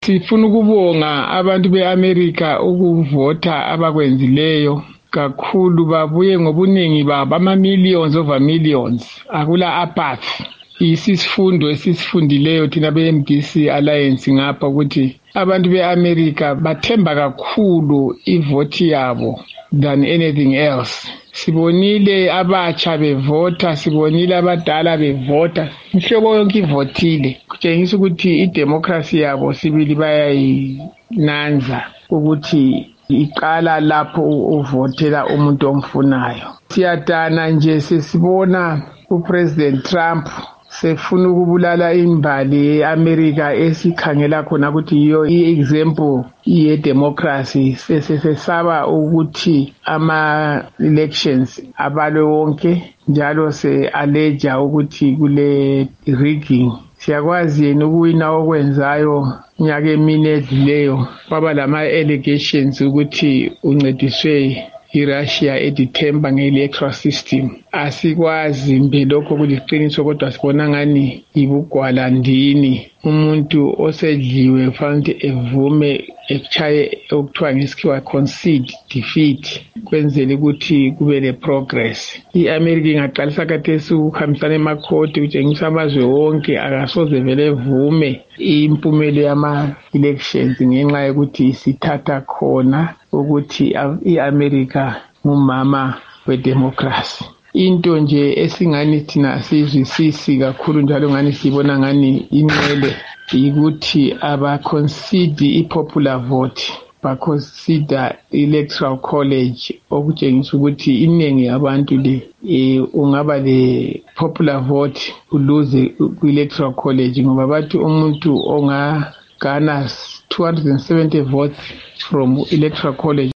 Sifuna ukubonga abantu beAmerica ukuvota abakwenzileyo kakhulu, babuye ngobuningi babo ama-millions over millions, akula apathy. Isifundo esisifundileyo thina be-MDC Alliance ngapha ukuthi abantu beAmerica bathemba kakhulu ivoti yabo than anything else. Sibonile abatsha bevota, sibonile abadala bevota, inhlobo yonke ivotile. Kutshengisa ukuthi idemocracy yabo sibili bayayinanza ukuthi iqala lapho uvotela umuntu omfunayo. Siyadana nje sesibona uPresident Trump sefuna ukubulala imbali yeAmerica esikhangela khona ukuthi yiyo i-example ye-democracy. Sesesaba ukuthi ama-elections abalwe wonke, njalo se-alleja ukuthi kule rigging. Siyakwazi yena ukuwina okwenzayo nyaka emine edluleyo, kwaba lama-allegations ukuthi uncediswe iRussia eDitemba nge-electoral system. Asikwazi mbe lokho kuliqiniso, kodwa sibona ngani ibugwala ndini. Umuntu osedliwe kufanele evume echaye okuthiwa ngesikhiwa concede defeat, kwenzele ukuthi kube le-progress. I-America ingaqalisa khathesi ukuhambisana emakhoti kutshengisa amazwe wonke akasoze vele evume impumelo yama-elections ngenxa yokuthi isithatha khona ukuthi i-America ngumama wedemocracy. Into nje esingani thina sizwisisi kakhulu njalo ngani sibona ngani inqele ukuthi abaconcede i-popular vote, baconsider electoral college, okutshengisa ukuthi iningi yabantu ungaba le-popular vote uluze ku-electoral college, ngoba bathi umuntu ongagana 270 votes from electoral college